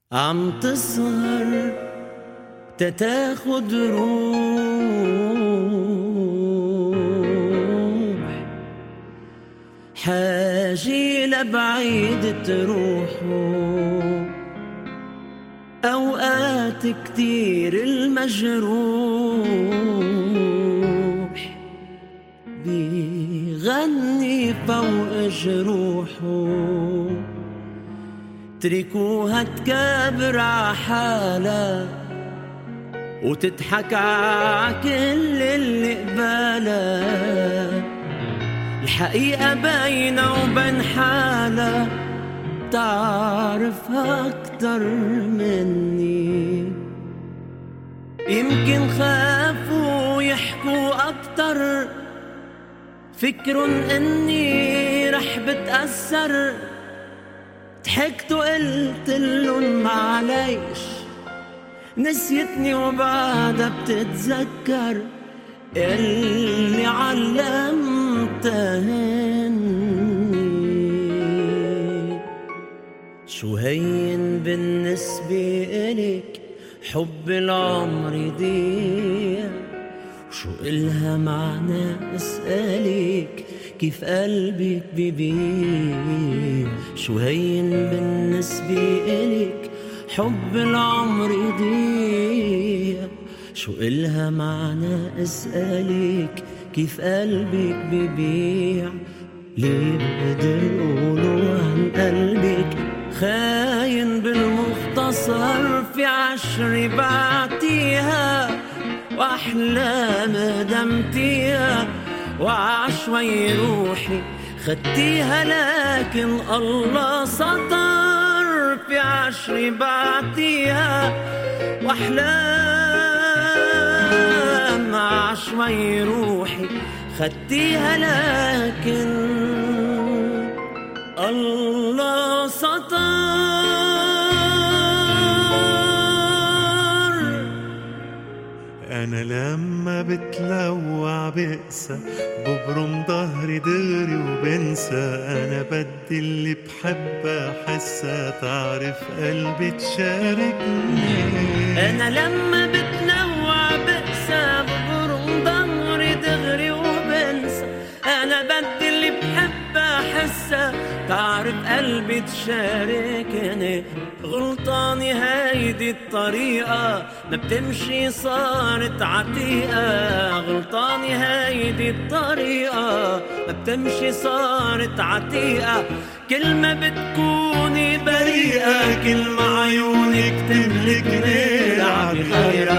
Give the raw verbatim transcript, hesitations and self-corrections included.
عم تسهر تتاخد روح، حاجي لبعيد تروحوا. أوقات كتير المجروح بيغني فوق جروحه، تركوها تكابر عحالها وتضحك عكل اللي قبالها. الحقيقة باينة وبين حالها، تعرفها أكتر مني. يمكن خافوا يحكوا أكتر، فكرن إني رح بتأثر. ضحكت وقلتلن معليش، نسيتني وبعدها بتتذكر اللي علمتهن. شو هين بالنسبة إلك حب العمر يضيع، وشو إلها معنى أسألك كيف قلبك ببيع. شو هين بالنسبة إلك حب العمر يضيع، شو إلها معنى أسألك كيف قلبك ببيع. ليه بقدر قولوا عن قلبك خاين؟ بالمختصر في عشر بعتيها وأحلام دمتيها، وعشوي روحي خدتيها، لكن الله سطر. في عشر بعتيها وأحلام عشوي روحي خدتيها، لكن الله سطر. أنا لما بتلوع بقسى ببرم ظهري دغري وبنسى. أنا بدي اللي بحبها حسها، تعرف قلبي تشاركني. أنا لما بتلوع بقسى ببرم ظهري دغري وبنسى. أنا بدي اللي بحبها حسها، تعرف قلبي تشاركني. غلطاني هيدي الطريقة ما بتمشي صارت عتيقة. غلطاني هيدي الطريقة ما بتمشي صارت عتيقة. كل ما بتكوني بريئة، كل ما عيونك تملكني. عم حيرة